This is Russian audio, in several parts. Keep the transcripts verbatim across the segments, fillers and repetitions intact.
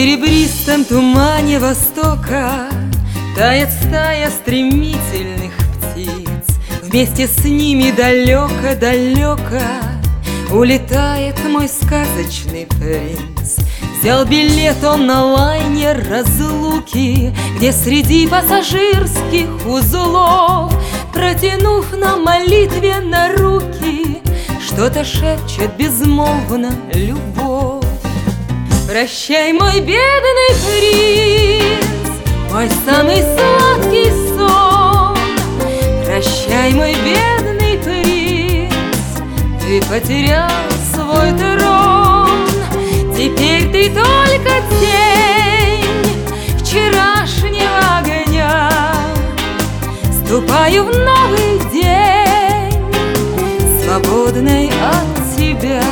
серебристом тумане востока тает стая стремительных птиц. Вместе с ними далеко-далеко улетает мой сказочный принц. Взял билет он на лайнер разлуки, где среди пассажирских узлов, протянув на молитве на руки, что-то шепчет безмолвно любовь. Прощай, мой бедный принц, мой самый сладкий сон. Прощай, мой бедный принц, ты потерял свой трон. Теперь ты только тень вчерашнего огня. Ступаю в новый день, свободной от тебя.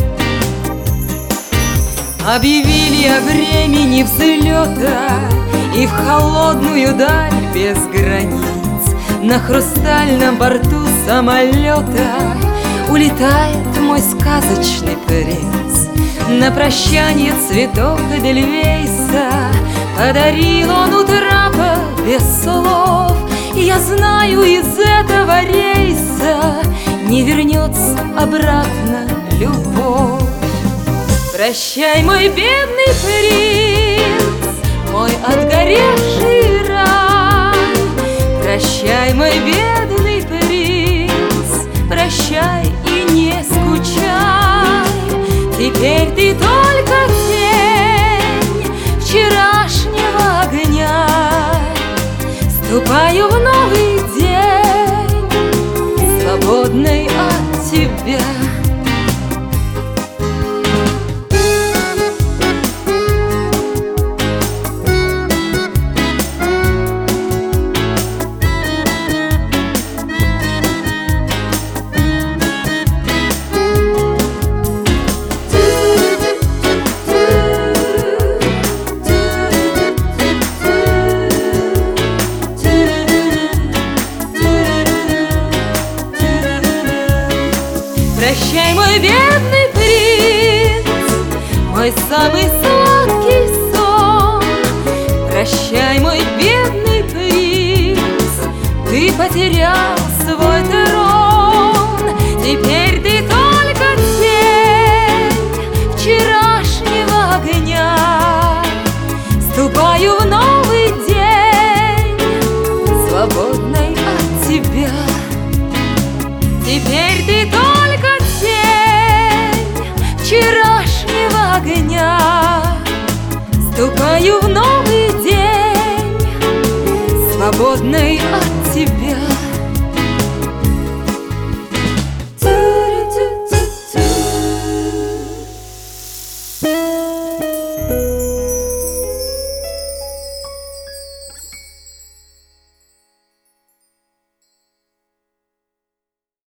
Объявили о времени взлета, и в холодную даль без границ на хрустальном борту самолета улетает мой сказочный принц. На прощание цветок эдельвейса подарил он у трапа без слов. И я знаю, из этого рейса не вернется обратно любовь. Прощай, мой бедный принц, мой отгоревший рай. Прощай, мой бедный принц, прощай и не скучай. Теперь ты только тень вчерашнего огня. Ступаю в новый день, свободный от тебя. Прощай, мой бедный принц, мой самый сладкий сон. Прощай, мой бедный принц, ты потерял свой трон. Теперь ты только тень вчерашнего огня. Ступаю в новый день, свободной от тебя. Теперь ты только вчерашнего огня. Ступаю в новый день, свободный от